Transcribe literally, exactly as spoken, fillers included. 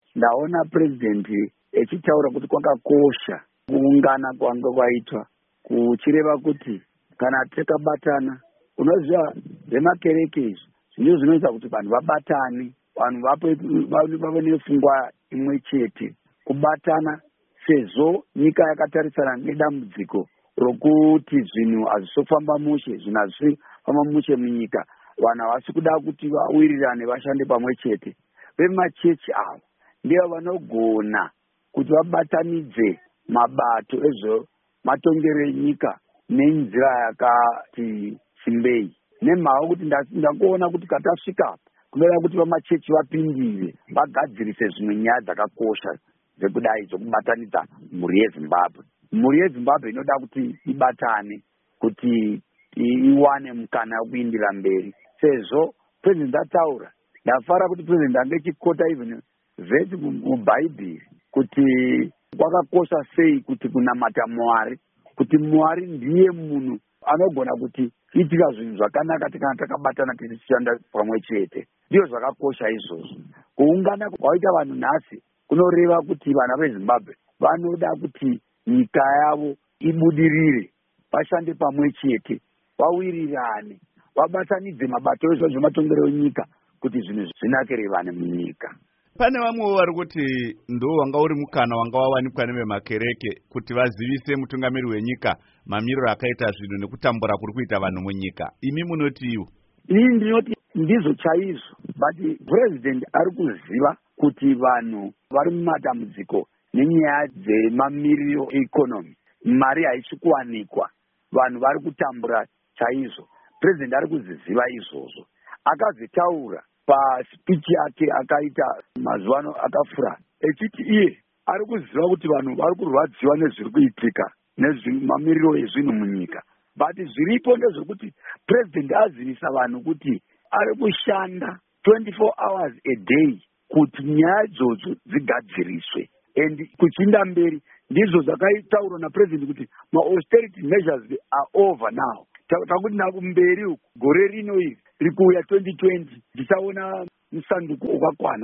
ndaona president echitaura kuti kwakakosha kuungana kwanga kwaitwa, kuchireva kuti kana takabatana, unoziva zvemakereke izvi zvino zvinoita kuti vanhu vabatane, vanhu vave nepfungwa imwe chete, kubatana, sezvo nyika yakatarisana nedambudziko rokuti zvinhu hazvisofamba mushe, zvinhu hazvifamba mushe munyika, vanhu havasi kuda kuti vawirirane vashande pamwe chete. Vemachechi avo ndivo vanogona kuti vabatanidze mabato ezvo matongero enyika nenzira yakati simbei. Nemhaka kuti ndakuona kuti katasvika kunoda kuti vamachechi vapindire vagadzirise zvimwe nyaya dzakakosha dzekudai dzokubatanidza mhuri yeZimbabwe. Mhuri yeZimbabwe inoda kuti ibatane kuti iwane mukana wekuindira mberi. Sezvo president ataura, ndafara kuti president angechikota even vhesi mubhaibheri kuti kwakakosha sei kuti kunamata Mwari, kuti Mwari ndiye munhu anogona kuti itika zvinhu zvakanaka kana takabatana tichishanda pamwe chete. Ndizvo zvakakosha izvozvo. Kuungana kwaita vanhu nhasi kunoreva kuti vana veZimbabwe vanoda kuti nyika yavo ibudirire, vashande pamwe chete, vawirirane, vabatanidze mabato ezvo zvematongero enyika kuti zvinhu zvinakirevane munyika. Pane vamwewo vari kuti ndo wanga uri mukana wanga wawanikwa nevemakereke kuti vazivise mutungamiri wenyika mamiriro akaita zvinhu nekutambura kuri kuita vanhu munyika. Imi munotiwo? Ini ndinoti ndizvo chaizvo, but president ari kuziva kuti vanhu vari mumatambudziko nenyaya dzemamiriro economy, mari haisi kuwanikwa, vanhu vari kutambura chaizvo. President ari kuzviziva izvozvo, akazvitaura paspeech yake akaita mazuva akafura, echiti iye ari kuziva kuti vanhu vari kurwadziwa nezviri kuitika nezvemamiriro ezvinhu munyika, but zviripo ndezvekuti president azivisa vanhu kuti ari kushanda twenty-four hours a day kuti nyaya idzodzo dzigadziriswe, and kuchinda mberi ndizvo zvakaitaurwa napresident kuti ma-austerity measures are over now. Takuti nakumberi uku gore rino iri rikuuya twenty twenty tichaona musanduko wakakwana.